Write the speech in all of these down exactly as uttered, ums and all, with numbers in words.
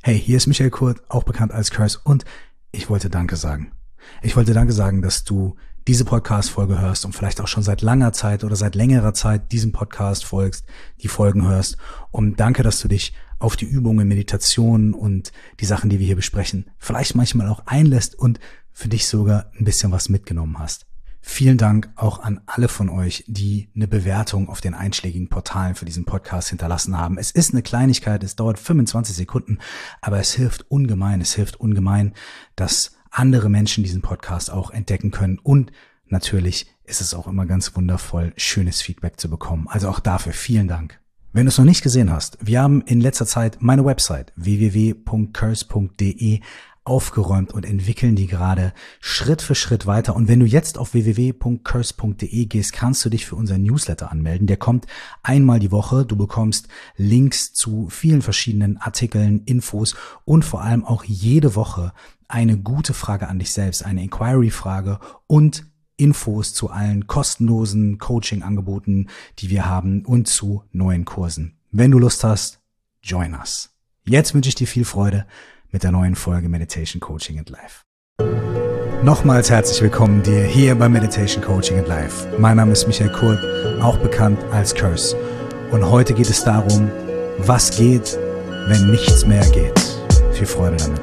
Hey, hier ist Michael Kurt, auch bekannt als Curse, und ich wollte Danke sagen. Ich wollte Danke sagen, dass du diese Podcast-Folge hörst und vielleicht auch schon seit langer Zeit oder seit längerer Zeit diesem Podcast folgst, die Folgen hörst. Und danke, dass du dich auf die Übungen, Meditation und die Sachen, die wir hier besprechen, vielleicht manchmal auch einlässt und für dich sogar ein bisschen was mitgenommen hast. Vielen Dank auch an alle von euch, die eine Bewertung auf den einschlägigen Portalen für diesen Podcast hinterlassen haben. Es ist eine Kleinigkeit, es dauert fünfundzwanzig Sekunden, aber es hilft ungemein, es hilft ungemein, dass andere Menschen diesen Podcast auch entdecken können, und natürlich ist es auch immer ganz wundervoll, schönes Feedback zu bekommen. Also auch dafür vielen Dank. Wenn du es noch nicht gesehen hast, wir haben in letzter Zeit meine Website w w w punkt curse punkt d e aufgeräumt und entwickeln die gerade Schritt für Schritt weiter. Und wenn du jetzt auf w w w punkt curse punkt d e gehst, kannst du dich für unseren Newsletter anmelden. Der kommt einmal die Woche. Du bekommst Links zu vielen verschiedenen Artikeln, Infos und vor allem auch jede Woche eine gute Frage an dich selbst, eine Inquiry-Frage und Infos zu allen kostenlosen Coaching-Angeboten, die wir haben, und zu neuen Kursen. Wenn du Lust hast, join us. Jetzt wünsche ich dir viel Freude mit der neuen Folge Meditation Coaching and Life. Nochmals herzlich willkommen dir hier bei Meditation Coaching and Life. Mein Name ist Michael Kurt, auch bekannt als Curse. Und heute geht es darum, was geht, wenn nichts mehr geht. Viel Freude damit.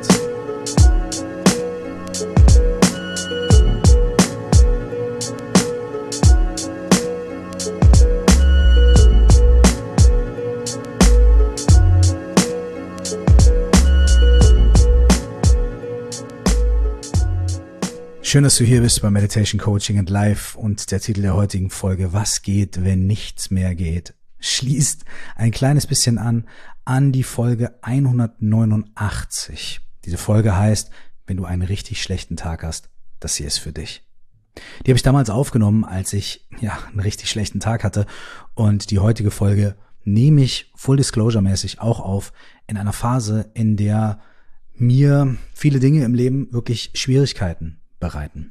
Schön, dass du hier bist bei Meditation Coaching and Life, und der Titel der heutigen Folge, was geht, wenn nichts mehr geht, schließt ein kleines bisschen an an die Folge hundertneunundachtzig. Diese Folge heißt, wenn du einen richtig schlechten Tag hast, das hier ist für dich. Die habe ich damals aufgenommen, als ich ja einen richtig schlechten Tag hatte, und die heutige Folge nehme ich Full Disclosure mäßig auch auf in einer Phase, in der mir viele Dinge im Leben wirklich Schwierigkeiten bereiten.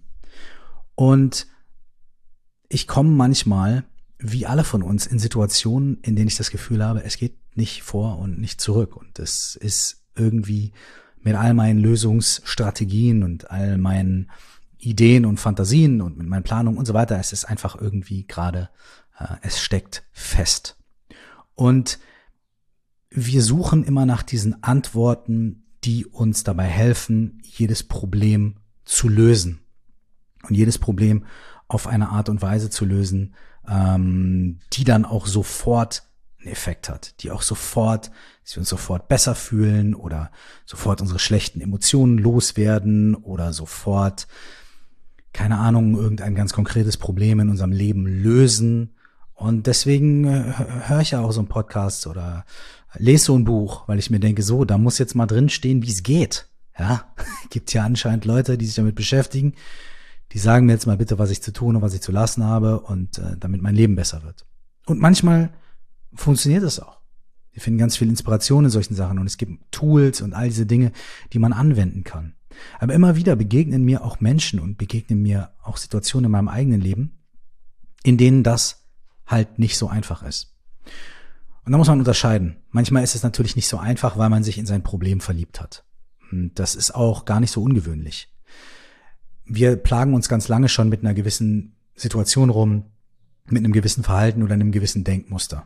Und ich komme manchmal, wie alle von uns, in Situationen, in denen ich das Gefühl habe, es geht nicht vor und nicht zurück. Und es ist irgendwie mit all meinen Lösungsstrategien und all meinen Ideen und Fantasien und mit meinen Planungen und so weiter, es ist einfach irgendwie gerade, äh, es steckt fest. Und wir suchen immer nach diesen Antworten, die uns dabei helfen, jedes Problem zu lösen und jedes Problem auf eine Art und Weise zu lösen, ähm, die dann auch sofort einen Effekt hat, die auch sofort, dass wir uns sofort besser fühlen oder sofort unsere schlechten Emotionen loswerden oder sofort, keine Ahnung, irgendein ganz konkretes Problem in unserem Leben lösen. Und deswegen äh, höre ich ja auch so einen Podcast oder lese so ein Buch, weil ich mir denke, so, da muss jetzt mal drin stehen, wie es geht. Ja, gibt ja anscheinend Leute, die sich damit beschäftigen, die sagen mir jetzt mal bitte, was ich zu tun und was ich zu lassen habe, und äh, damit mein Leben besser wird. Und manchmal funktioniert das auch. Wir finden ganz viel Inspiration in solchen Sachen, und es gibt Tools und all diese Dinge, die man anwenden kann. Aber immer wieder begegnen mir auch Menschen und begegnen mir auch Situationen in meinem eigenen Leben, in denen das halt nicht so einfach ist. Und da muss man unterscheiden. Manchmal ist es natürlich nicht so einfach, weil man sich in sein Problem verliebt hat. Das ist auch gar nicht so ungewöhnlich. Wir plagen uns ganz lange schon mit einer gewissen Situation rum, mit einem gewissen Verhalten oder einem gewissen Denkmuster.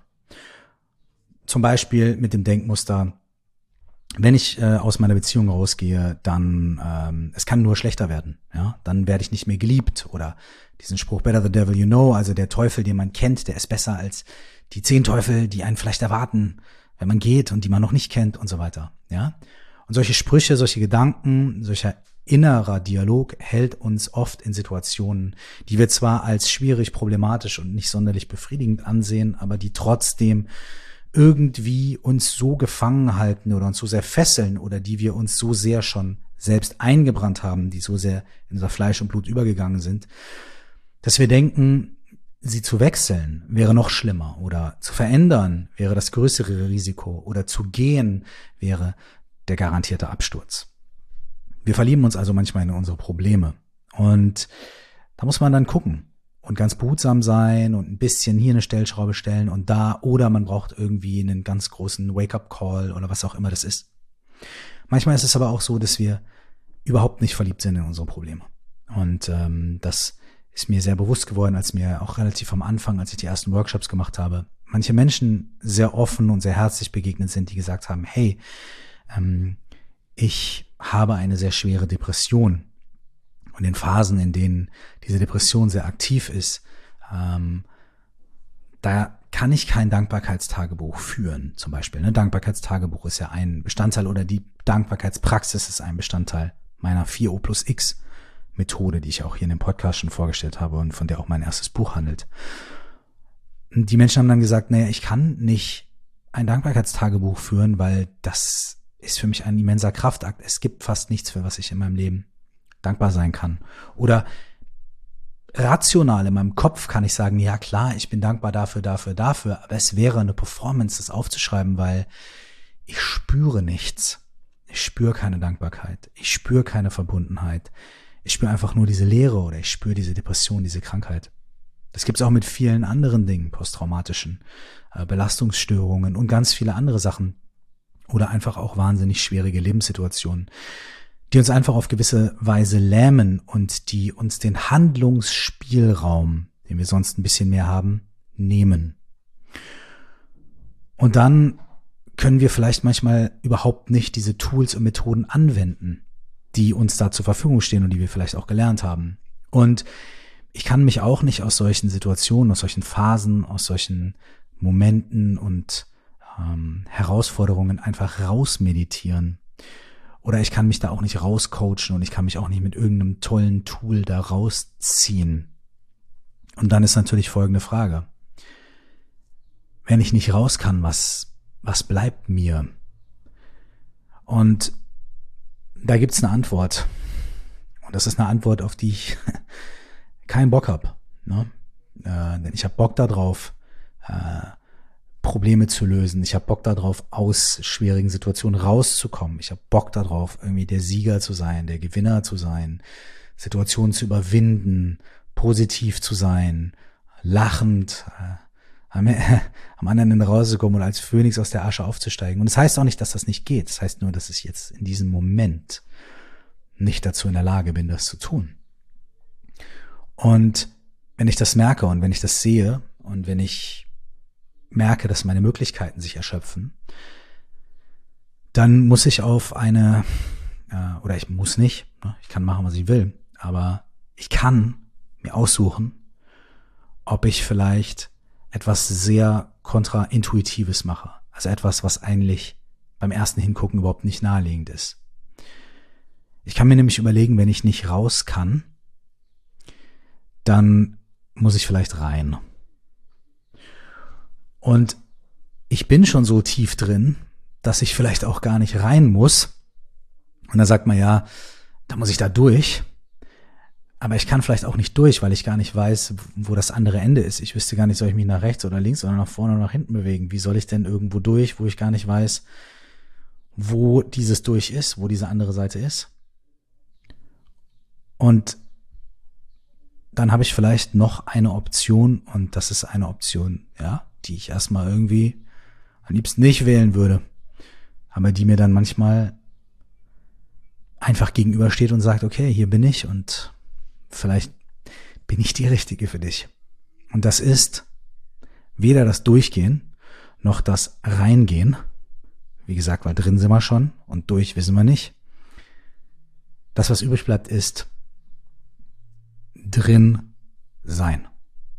Zum Beispiel mit dem Denkmuster, wenn ich äh, aus meiner Beziehung rausgehe, dann ähm, es kann nur schlechter werden. Ja, dann werde ich nicht mehr geliebt, oder diesen Spruch Better the devil you know, also der Teufel, den man kennt, der ist besser als die zehn Teufel, die einen vielleicht erwarten, wenn man geht und die man noch nicht kennt und so weiter. Ja. Und solche Sprüche, solche Gedanken, solcher innerer Dialog hält uns oft in Situationen, die wir zwar als schwierig, problematisch und nicht sonderlich befriedigend ansehen, aber die trotzdem irgendwie uns so gefangen halten oder uns so sehr fesseln oder die wir uns so sehr schon selbst eingebrannt haben, die so sehr in unser Fleisch und Blut übergegangen sind, dass wir denken, sie zu wechseln wäre noch schlimmer oder zu verändern wäre das größere Risiko oder zu gehen wäre der garantierte Absturz. Wir verlieben uns also manchmal in unsere Probleme, und da muss man dann gucken und ganz behutsam sein und ein bisschen hier eine Stellschraube stellen und da, oder man braucht irgendwie einen ganz großen Wake-up-Call oder was auch immer das ist. Manchmal ist es aber auch so, dass wir überhaupt nicht verliebt sind in unsere Probleme. Und ähm, das ist mir sehr bewusst geworden, als mir auch relativ am Anfang, als ich die ersten Workshops gemacht habe, manche Menschen sehr offen und sehr herzlich begegnet sind, die gesagt haben, hey, ähm, ich habe eine sehr schwere Depression. Und in Phasen, in denen diese Depression sehr aktiv ist, ähm, da kann ich kein Dankbarkeitstagebuch führen, zum Beispiel. Ne? Dankbarkeitstagebuch ist ja ein Bestandteil oder die Dankbarkeitspraxis ist ein Bestandteil meiner vier O plus X Methode, die ich auch hier in dem Podcast schon vorgestellt habe und von der auch mein erstes Buch handelt. Und die Menschen haben dann gesagt, naja, ich kann nicht ein Dankbarkeitstagebuch führen, weil das ist für mich ein immenser Kraftakt. Es gibt fast nichts, für was ich in meinem Leben dankbar sein kann. Oder rational in meinem Kopf kann ich sagen, ja klar, ich bin dankbar dafür, dafür, dafür, aber es wäre eine Performance, das aufzuschreiben, weil ich spüre nichts. Ich spüre keine Dankbarkeit. Ich spüre keine Verbundenheit. Ich spüre einfach nur diese Leere oder ich spüre diese Depression, diese Krankheit. Das gibt es auch mit vielen anderen Dingen, posttraumatischen äh, Belastungsstörungen und ganz viele andere Sachen oder einfach auch wahnsinnig schwierige Lebenssituationen, die uns einfach auf gewisse Weise lähmen und die uns den Handlungsspielraum, den wir sonst ein bisschen mehr haben, nehmen. Und dann können wir vielleicht manchmal überhaupt nicht diese Tools und Methoden anwenden, die uns da zur Verfügung stehen und die wir vielleicht auch gelernt haben. Und ich kann mich auch nicht aus solchen Situationen, aus solchen Phasen, aus solchen Momenten und ähm, Herausforderungen einfach rausmeditieren. Oder ich kann mich da auch nicht rauscoachen und ich kann mich auch nicht mit irgendeinem tollen Tool da rausziehen. Und dann ist natürlich folgende Frage. Wenn ich nicht raus kann, was, was bleibt mir? Und da gibt's eine Antwort. Und das ist eine Antwort, auf die ich keinen Bock habe. Ne? Äh, denn ich habe Bock darauf, äh, Probleme zu lösen. Ich habe Bock darauf, aus schwierigen Situationen rauszukommen. Ich habe Bock darauf, irgendwie der Sieger zu sein, der Gewinner zu sein, Situationen zu überwinden, positiv zu sein, lachend, äh, am, äh, am anderen Ende rauszukommen und als Phönix aus der Asche aufzusteigen. Und das heißt auch nicht, dass das nicht geht. Das heißt nur, dass ich jetzt in diesem Moment nicht dazu in der Lage bin, das zu tun. Und wenn ich das merke und wenn ich das sehe und wenn ich merke, dass meine Möglichkeiten sich erschöpfen, dann muss ich auf eine, äh, oder ich muss nicht, ne, ich kann machen, was ich will, aber ich kann mir aussuchen, ob ich vielleicht etwas sehr kontraintuitives mache, also etwas, was eigentlich beim ersten Hingucken überhaupt nicht naheliegend ist. Ich kann mir nämlich überlegen, wenn ich nicht raus kann, dann muss ich vielleicht rein. Und ich bin schon so tief drin, dass ich vielleicht auch gar nicht rein muss. Und dann sagt man, ja, da muss ich da durch. Aber ich kann vielleicht auch nicht durch, weil ich gar nicht weiß, wo das andere Ende ist. Ich wüsste gar nicht, soll ich mich nach rechts oder links oder nach vorne oder nach hinten bewegen. Wie soll ich denn irgendwo durch, wo ich gar nicht weiß, wo dieses durch ist, wo diese andere Seite ist? Und dann habe ich vielleicht noch eine Option und das ist eine Option, ja, die ich erstmal irgendwie am liebsten nicht wählen würde, aber die mir dann manchmal einfach gegenübersteht und sagt, okay, hier bin ich und vielleicht bin ich die Richtige für dich. Und das ist weder das Durchgehen noch das Reingehen. Wie gesagt, weil drin sind wir schon und durch wissen wir nicht. Das, was übrig bleibt, ist drin sein.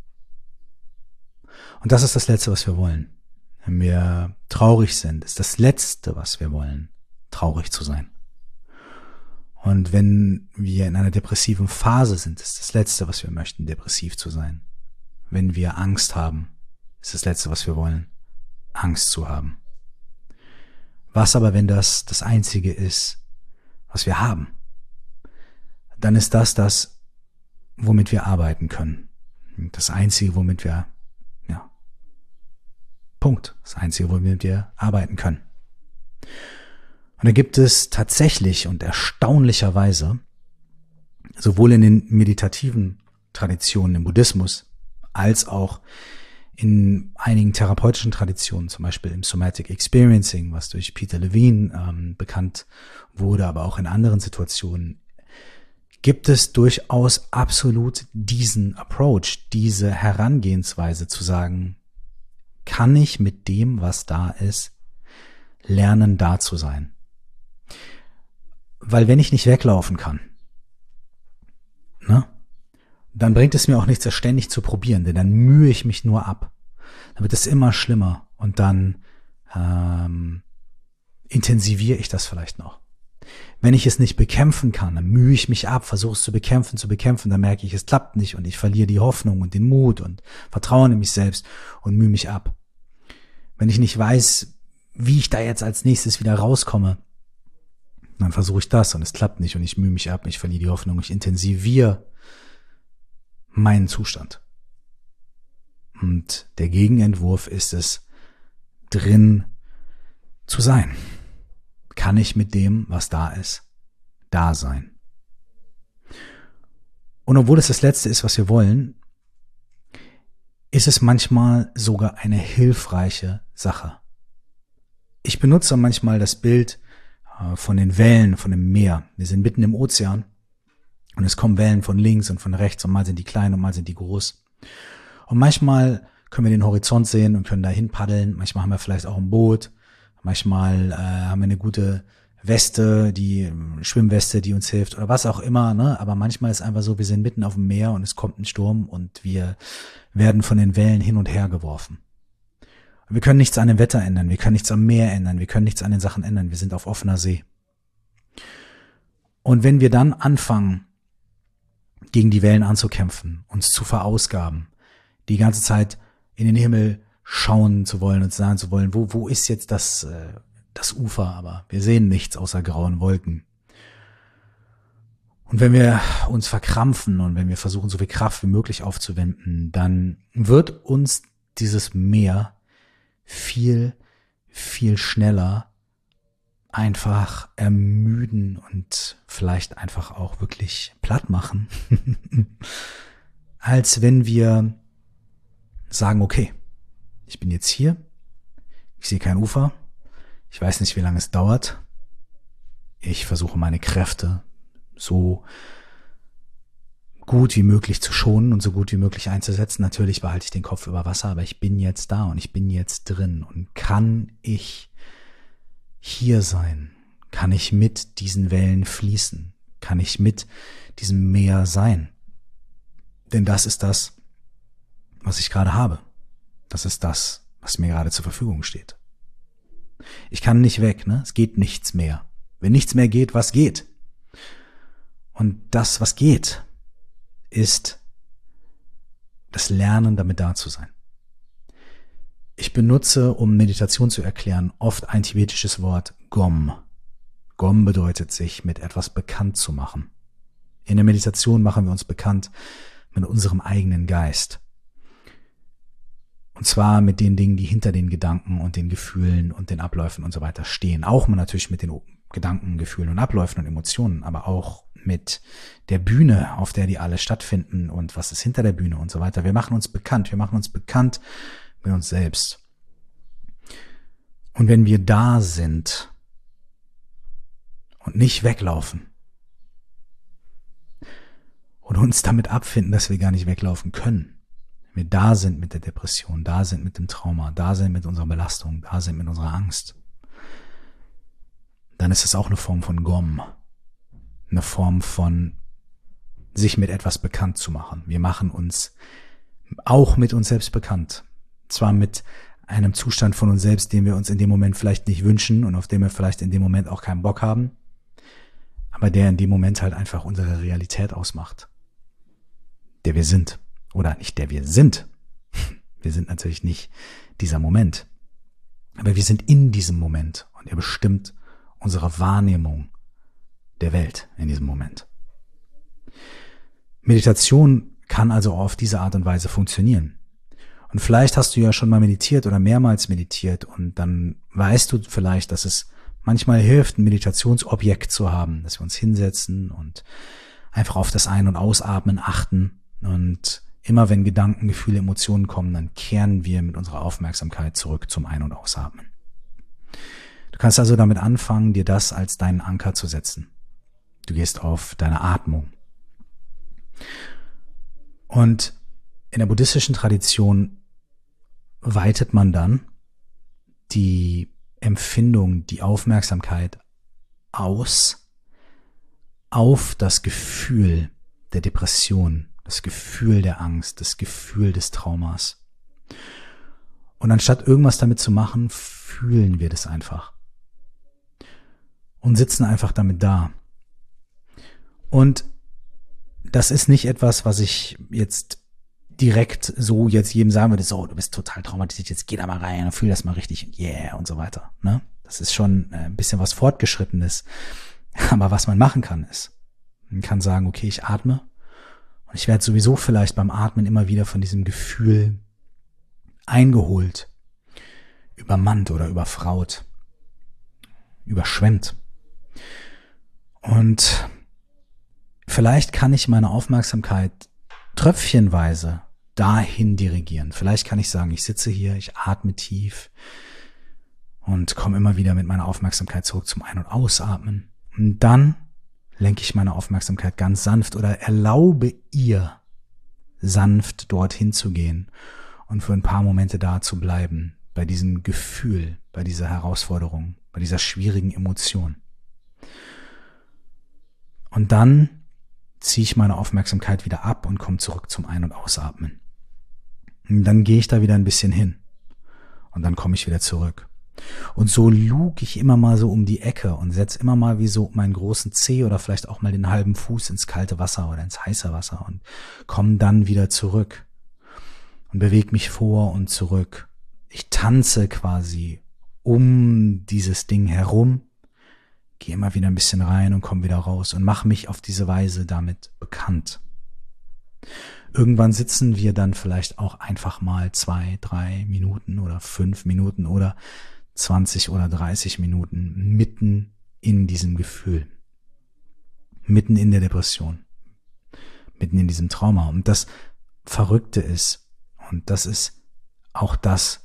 Und das ist das Letzte, was wir wollen. Wenn wir traurig sind, ist das Letzte, was wir wollen, traurig zu sein. Und wenn wir in einer depressiven Phase sind, ist das Letzte, was wir möchten, depressiv zu sein. Wenn wir Angst haben, ist das Letzte, was wir wollen, Angst zu haben. Was aber, wenn das das Einzige ist, was wir haben? Dann ist das das, womit wir arbeiten können. Das Einzige, womit wir Punkt. Das Einzige, womit wir arbeiten können. Und da gibt es tatsächlich und erstaunlicherweise sowohl in den meditativen Traditionen im Buddhismus als auch In einigen therapeutischen Traditionen, zum Beispiel im Somatic Experiencing, was durch Peter Levine ähm, bekannt wurde, aber auch in anderen Situationen, gibt es durchaus absolut diesen Approach, diese Herangehensweise zu sagen, kann ich mit dem, was da ist, lernen, da zu sein. Weil wenn ich nicht weglaufen kann, ne, dann bringt es mir auch nichts, das ständig zu probieren, denn dann mühe ich mich nur ab. Dann wird es immer schlimmer und dann ähm, intensiviere ich das vielleicht noch. Wenn ich es nicht bekämpfen kann, dann mühe ich mich ab, versuche es zu bekämpfen, zu bekämpfen, dann merke ich, es klappt nicht und ich verliere die Hoffnung und den Mut und Vertrauen in mich selbst und mühe mich ab. Wenn ich nicht weiß, wie ich da jetzt als nächstes wieder rauskomme, dann versuche ich das und es klappt nicht und ich mühe mich ab, ich verliere die Hoffnung, ich intensiviere meinen Zustand. Und der Gegenentwurf ist es, drin zu sein. Kann ich mit dem, was da ist, da sein? Und obwohl es das Letzte ist, was wir wollen, ist es manchmal sogar eine hilfreiche Sache. Ich benutze manchmal das Bild von den Wellen, von dem Meer. Wir sind mitten im Ozean und es kommen Wellen von links und von rechts und mal sind die klein und mal sind die groß. Und manchmal können wir den Horizont sehen und können dahin paddeln. Manchmal haben wir vielleicht auch ein Boot. Manchmal äh, haben wir eine gute Weste, die Schwimmweste, die uns hilft oder was auch immer. Ne? Aber manchmal ist einfach so, wir sind mitten auf dem Meer und es kommt ein Sturm und wir werden von den Wellen hin und her geworfen. Und wir können nichts an dem Wetter ändern. Wir können nichts am Meer ändern. Wir können nichts an den Sachen ändern. Wir sind auf offener See. Und wenn wir dann anfangen, gegen die Wellen anzukämpfen, uns zu verausgaben, die ganze Zeit in den Himmel schauen zu wollen und sagen zu wollen, wo, wo ist jetzt das, äh, das Ufer, aber wir sehen nichts außer grauen Wolken. Und wenn wir uns verkrampfen und wenn wir versuchen, so viel Kraft wie möglich aufzuwenden, dann wird uns dieses Meer viel, viel schneller einfach ermüden und vielleicht einfach auch wirklich platt machen, als wenn wir sagen, okay, ich bin jetzt hier, ich sehe kein Ufer, ich weiß nicht, wie lange es dauert, ich versuche meine Kräfte so gut wie möglich zu schonen und so gut wie möglich einzusetzen. Natürlich behalte ich den Kopf über Wasser, aber ich bin jetzt da und ich bin jetzt drin. Und kann ich hier sein? Kann ich mit diesen Wellen fließen? Kann ich mit diesem Meer sein? Denn das ist das, was ich gerade habe. Das ist das, was mir gerade zur Verfügung steht. Ich kann nicht weg, ne? Es geht nichts mehr. Wenn nichts mehr geht, was geht? Und das, was geht, ist das Lernen, damit da zu sein. Ich benutze, um Meditation zu erklären, oft ein tibetisches Wort Gom. Gom bedeutet, sich mit etwas bekannt zu machen. In der Meditation machen wir uns bekannt mit unserem eigenen Geist. Und zwar mit den Dingen, die hinter den Gedanken und den Gefühlen und den Abläufen und so weiter stehen. Auch natürlich mit den Gedanken, Gefühlen und Abläufen und Emotionen, aber auch mit der Bühne, auf der die alle stattfinden und was ist hinter der Bühne und so weiter. Wir machen uns bekannt, wir machen uns bekannt mit uns selbst. Und wenn wir da sind und nicht weglaufen und uns damit abfinden, dass wir gar nicht weglaufen können, wenn wir da sind mit der Depression, da sind mit dem Trauma, da sind mit unserer Belastung, da sind mit unserer Angst, dann ist es auch eine Form von Gom, eine Form von sich mit etwas bekannt zu machen. Wir machen uns auch mit uns selbst bekannt. Zwar mit einem Zustand von uns selbst, den wir uns in dem Moment vielleicht nicht wünschen und auf den wir vielleicht in dem Moment auch keinen Bock haben, aber der in dem Moment halt einfach unsere Realität ausmacht. Der wir sind. Oder nicht der wir sind. Wir sind natürlich nicht dieser Moment. Aber wir sind in diesem Moment und er bestimmt unsere Wahrnehmung der Welt in diesem Moment. Meditation kann also auf diese Art und Weise funktionieren. Und vielleicht hast du ja schon mal meditiert oder mehrmals meditiert und dann weißt du vielleicht, dass es manchmal hilft, ein Meditationsobjekt zu haben, dass wir uns hinsetzen und einfach auf das Ein- und Ausatmen achten und Immer wenn Gedanken, Gefühle, Emotionen kommen, dann kehren wir mit unserer Aufmerksamkeit zurück zum Ein- und Ausatmen. Du kannst also damit anfangen, dir das als deinen Anker zu setzen. Du gehst auf deine Atmung. Und in der buddhistischen Tradition weitet man dann die Empfindung, die Aufmerksamkeit aus auf das Gefühl der Depression, das Gefühl der Angst, das Gefühl des Traumas. Und anstatt irgendwas damit zu machen, fühlen wir das einfach. Und sitzen einfach damit da. Und das ist nicht etwas, was ich jetzt direkt so jetzt jedem sagen würde, so, du bist total traumatisiert, jetzt geh da mal rein und fühl das mal richtig, yeah, und so weiter. Ne? Das ist schon ein bisschen was Fortgeschrittenes. Aber was man machen kann, ist, man kann sagen, okay, ich atme und ich werde sowieso vielleicht beim Atmen immer wieder von diesem Gefühl eingeholt, übermannt oder überfraut, überschwemmt. Und vielleicht kann ich meine Aufmerksamkeit tröpfchenweise dahin dirigieren. Vielleicht kann ich sagen, ich sitze hier, ich atme tief und komme immer wieder mit meiner Aufmerksamkeit zurück zum Ein- und Ausatmen. Und dann lenke ich meine Aufmerksamkeit ganz sanft oder erlaube ihr, sanft dorthin zu gehen und für ein paar Momente da zu bleiben, bei diesem Gefühl, bei dieser Herausforderung, bei dieser schwierigen Emotion. Und dann ziehe ich meine Aufmerksamkeit wieder ab und komme zurück zum Ein- und Ausatmen. Und dann gehe ich da wieder ein bisschen hin und dann komme ich wieder zurück. Und so luge ich immer mal so um die Ecke und setze immer mal wie so meinen großen Zeh oder vielleicht auch mal den halben Fuß ins kalte Wasser oder ins heiße Wasser und komme dann wieder zurück und bewege mich vor und zurück. Ich tanze quasi um dieses Ding herum, gehe immer wieder ein bisschen rein und komme wieder raus und mache mich auf diese Weise damit bekannt. Irgendwann sitzen wir dann vielleicht auch einfach mal zwei, drei Minuten oder fünf Minuten oder zwanzig oder dreißig Minuten mitten in diesem Gefühl, mitten in der Depression, mitten in diesem Trauma. Und das Verrückte ist, und das ist auch das,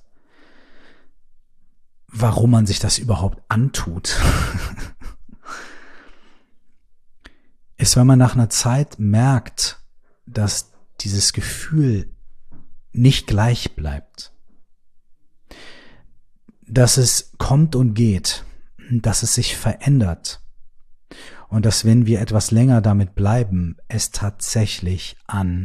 warum man sich das überhaupt antut, ist, wenn man nach einer Zeit merkt, dass dieses Gefühl nicht gleich bleibt, dass es kommt und geht, dass es sich verändert und dass, wenn wir etwas länger damit bleiben, es tatsächlich an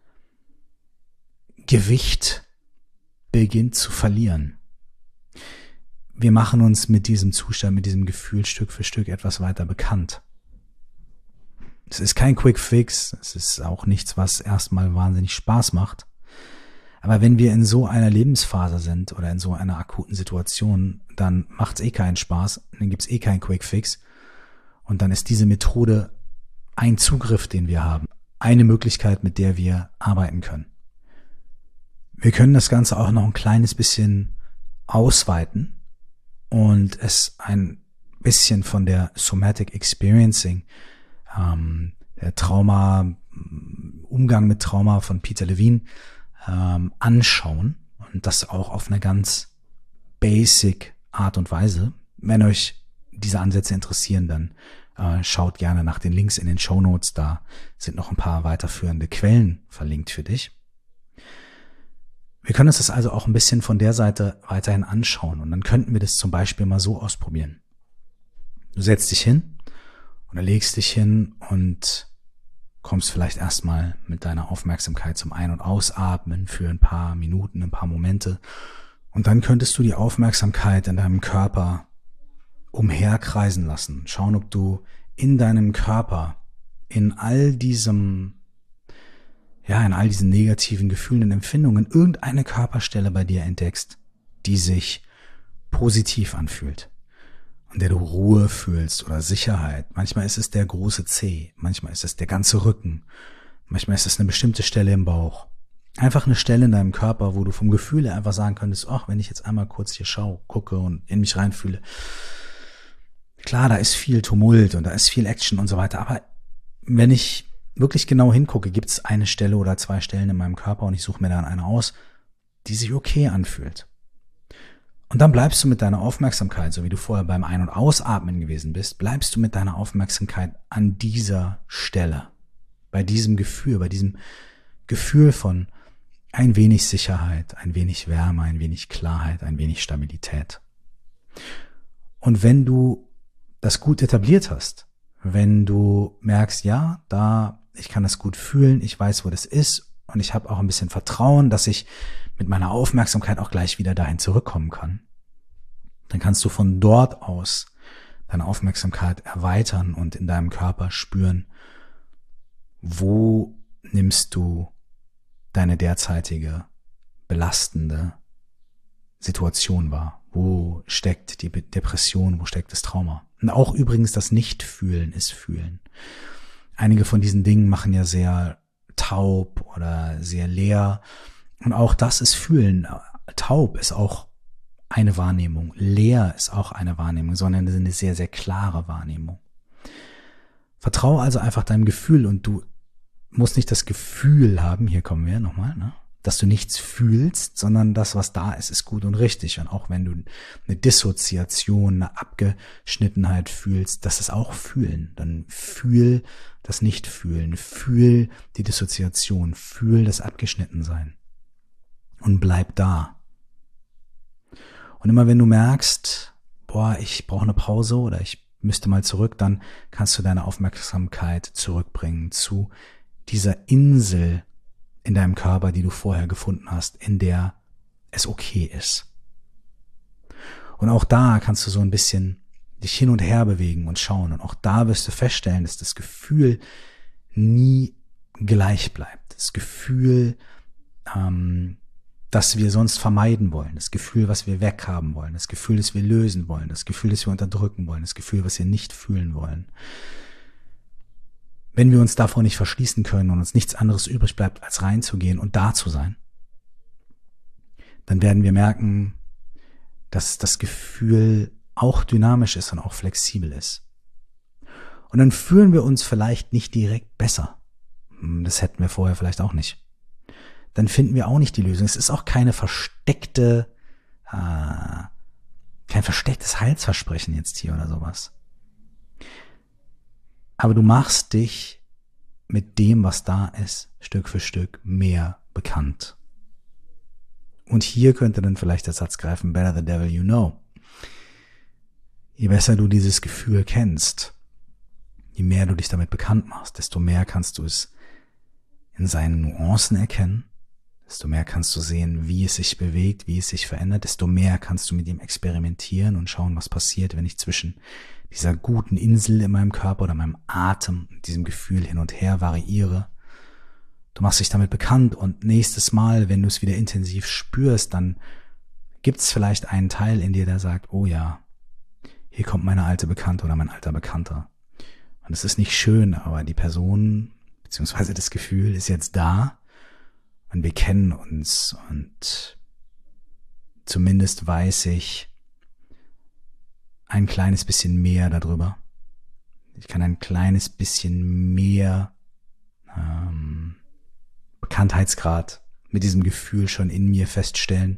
Gewicht beginnt zu verlieren. Wir machen uns mit diesem Zustand, mit diesem Gefühl Stück für Stück etwas weiter bekannt. Es ist kein Quick Fix, es ist auch nichts, was erstmal wahnsinnig Spaß macht. Aber wenn wir in so einer Lebensphase sind oder in so einer akuten Situation, dann macht's eh keinen Spaß, dann gibt's eh keinen Quick Fix. Und dann ist diese Methode ein Zugriff, den wir haben, eine Möglichkeit, mit der wir arbeiten können. Wir können das Ganze auch noch ein kleines bisschen ausweiten und es ein bisschen von der Somatic Experiencing, ähm, der Trauma, Umgang mit Trauma von Peter Levine, ähm, anschauen und das auch auf eine ganz basic Art und Weise. Wenn euch diese Ansätze interessieren, dann äh, schaut gerne nach den Links in den Shownotes, da sind noch ein paar weiterführende Quellen verlinkt für dich. Wir können uns das also auch ein bisschen von der Seite weiterhin anschauen und dann könnten wir das zum Beispiel mal so ausprobieren. Du setzt dich hin oder legst dich hin und kommst vielleicht erstmal mit deiner Aufmerksamkeit zum Ein- und Ausatmen für ein paar Minuten, ein paar Momente. Und dann könntest du die Aufmerksamkeit in deinem Körper umherkreisen lassen. Schauen, ob du in deinem Körper, in all diesem, ja, in all diesen negativen Gefühlen und Empfindungen irgendeine Körperstelle bei dir entdeckst, die sich positiv anfühlt. In der du Ruhe fühlst oder Sicherheit. Manchmal ist es der große Zeh, manchmal ist es der ganze Rücken, manchmal ist es eine bestimmte Stelle im Bauch. Einfach eine Stelle in deinem Körper, wo du vom Gefühl her einfach sagen könntest, ach, wenn ich jetzt einmal kurz hier schaue, gucke und in mich reinfühle. Klar, da ist viel Tumult und da ist viel Action und so weiter, aber wenn ich wirklich genau hingucke, gibt es eine Stelle oder zwei Stellen in meinem Körper und ich suche mir dann eine aus, die sich okay anfühlt. Und dann bleibst du mit deiner Aufmerksamkeit, so wie du vorher beim Ein- und Ausatmen gewesen bist, bleibst du mit deiner Aufmerksamkeit an dieser Stelle, bei diesem Gefühl, bei diesem Gefühl von ein wenig Sicherheit, ein wenig Wärme, ein wenig Klarheit, ein wenig Stabilität. Und wenn du das gut etabliert hast, wenn du merkst, ja, da, ich kann das gut fühlen, ich weiß, wo das ist und ich habe auch ein bisschen Vertrauen, dass ich mit meiner Aufmerksamkeit auch gleich wieder dahin zurückkommen kann, dann kannst du von dort aus deine Aufmerksamkeit erweitern und in deinem Körper spüren, wo nimmst du deine derzeitige belastende Situation wahr? Wo steckt die Depression, wo steckt das Trauma? Und auch übrigens das Nicht-Fühlen ist Fühlen. Einige von diesen Dingen machen ja sehr taub oder sehr leer. Und auch das ist Fühlen. Taub ist auch eine Wahrnehmung. Leer ist auch eine Wahrnehmung, sondern eine sehr, sehr klare Wahrnehmung. Vertraue also einfach deinem Gefühl und du musst nicht das Gefühl haben, hier kommen wir nochmal, ne? Dass du nichts fühlst, sondern das, was da ist, ist gut und richtig. Und auch wenn du eine Dissoziation, eine Abgeschnittenheit fühlst, das ist auch Fühlen. Dann fühl das Nicht-Fühlen, fühl die Dissoziation, fühl das Abgeschnittensein. Und bleib da. Und immer wenn du merkst, boah, ich brauche eine Pause oder ich müsste mal zurück, dann kannst du deine Aufmerksamkeit zurückbringen zu dieser Insel in deinem Körper, die du vorher gefunden hast, in der es okay ist. Und auch da kannst du so ein bisschen dich hin und her bewegen und schauen. Und auch da wirst du feststellen, dass das Gefühl nie gleich bleibt. Das Gefühl, ähm, das wir sonst vermeiden wollen. Das Gefühl, was wir weghaben wollen. Das Gefühl, das wir lösen wollen. Das Gefühl, das wir unterdrücken wollen. Das Gefühl, was wir nicht fühlen wollen. Wenn wir uns davor nicht verschließen können und uns nichts anderes übrig bleibt, als reinzugehen und da zu sein, dann werden wir merken, dass das Gefühl auch dynamisch ist und auch flexibel ist. Und dann fühlen wir uns vielleicht nicht direkt besser. Das hätten wir vorher vielleicht auch nicht. Dann finden wir auch nicht die Lösung. Es ist auch keine versteckte, äh, kein verstecktes Heilsversprechen jetzt hier oder sowas. Aber du machst dich mit dem, was da ist, Stück für Stück mehr bekannt. Und hier könnte dann vielleicht der Satz greifen, better the devil you know. Je besser du dieses Gefühl kennst, je mehr du dich damit bekannt machst, desto mehr kannst du es in seinen Nuancen erkennen, desto mehr kannst du sehen, wie es sich bewegt, wie es sich verändert, desto mehr kannst du mit ihm experimentieren und schauen, was passiert, wenn ich zwischen dieser guten Insel in meinem Körper oder meinem Atem, diesem Gefühl hin und her variiere. Du machst dich damit bekannt und nächstes Mal, wenn du es wieder intensiv spürst, dann gibt es vielleicht einen Teil in dir, der sagt, oh ja, hier kommt meine alte Bekannte oder mein alter Bekannter. Und es ist nicht schön, aber die Person beziehungsweise das Gefühl ist jetzt da und wir kennen uns und zumindest weiß ich ein kleines bisschen mehr darüber. Ich kann ein kleines bisschen mehr ähm, Bekanntheitsgrad mit diesem Gefühl schon in mir feststellen.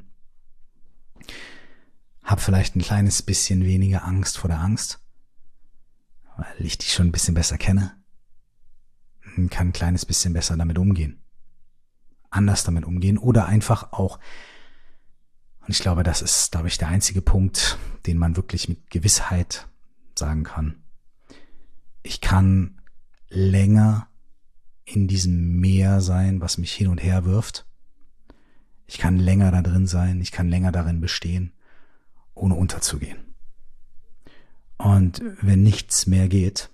Hab vielleicht ein kleines bisschen weniger Angst vor der Angst, weil ich die schon ein bisschen besser kenne. Kann ein kleines bisschen besser damit umgehen. Anders damit umgehen oder einfach auch, und ich glaube, das ist, glaube ich, der einzige Punkt, den man wirklich mit Gewissheit sagen kann. Ich kann länger in diesem Meer sein, was mich hin und her wirft. Ich kann länger da drin sein, ich kann länger darin bestehen, ohne unterzugehen. Und wenn nichts mehr geht,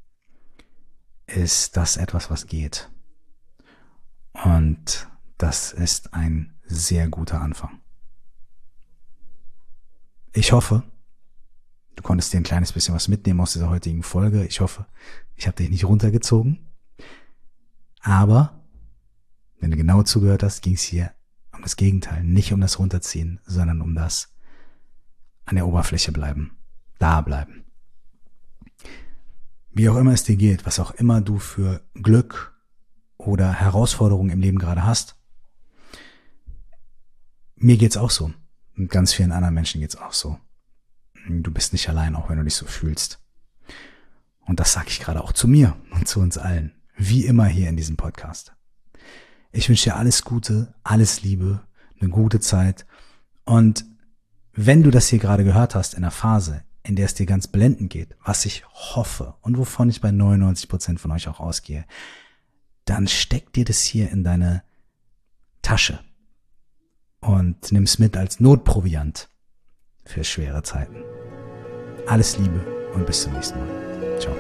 ist das etwas, was geht. Und das ist ein sehr guter Anfang. Ich hoffe, du konntest dir ein kleines bisschen was mitnehmen aus dieser heutigen Folge. Ich hoffe, ich habe dich nicht runtergezogen. Aber, wenn du genau zugehört hast, ging es hier um das Gegenteil. Nicht um das Runterziehen, sondern um das an der Oberfläche bleiben. Da bleiben. Wie auch immer es dir geht, was auch immer du für Glück, oder Herausforderungen im Leben gerade hast. Mir geht's auch so. Und ganz vielen anderen Menschen geht's auch so. Du bist nicht allein, auch wenn du dich so fühlst. Und das sage ich gerade auch zu mir und zu uns allen. Wie immer hier in diesem Podcast. Ich wünsche dir alles Gute, alles Liebe, eine gute Zeit. Und wenn du das hier gerade gehört hast in einer Phase, in der es dir ganz blendend geht, was ich hoffe und wovon ich bei neunundneunzig Prozent von euch auch ausgehe, dann steck dir das hier in deine Tasche und nimm's mit als Notproviant für schwere Zeiten. Alles Liebe und bis zum nächsten Mal. Ciao.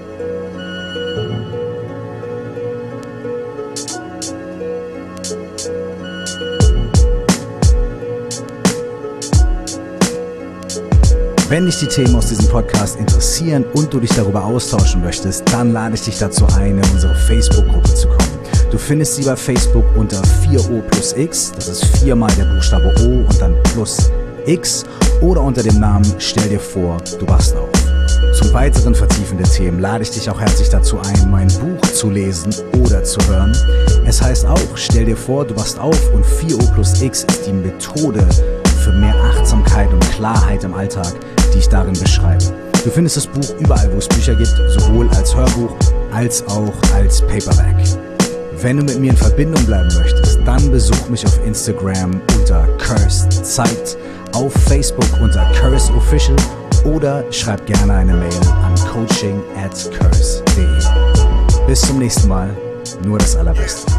Wenn dich die Themen aus diesem Podcast interessieren und du dich darüber austauschen möchtest, dann lade ich dich dazu ein, in unsere Facebook-Gruppe zu kommen. Du findest sie bei Facebook unter vier O plus X, das ist viermal der Buchstabe O und dann plus X, oder unter dem Namen Stell dir vor, du wachst auf. Zum weiteren Vertiefen der Themen lade ich dich auch herzlich dazu ein, mein Buch zu lesen oder zu hören. Es heißt auch, stell dir vor, du wachst auf, und vier O plus X ist die Methode für mehr Achtsamkeit und Klarheit im Alltag, die ich darin beschreibe. Du findest das Buch überall, wo es Bücher gibt, sowohl als Hörbuch als auch als Paperback. Wenn du mit mir in Verbindung bleiben möchtest, dann besuch mich auf Instagram unter Cursed Zeit, auf Facebook unter Curse Official oder schreib gerne eine Mail an coaching at curse punkt de. Bis zum nächsten Mal, nur das Allerbeste.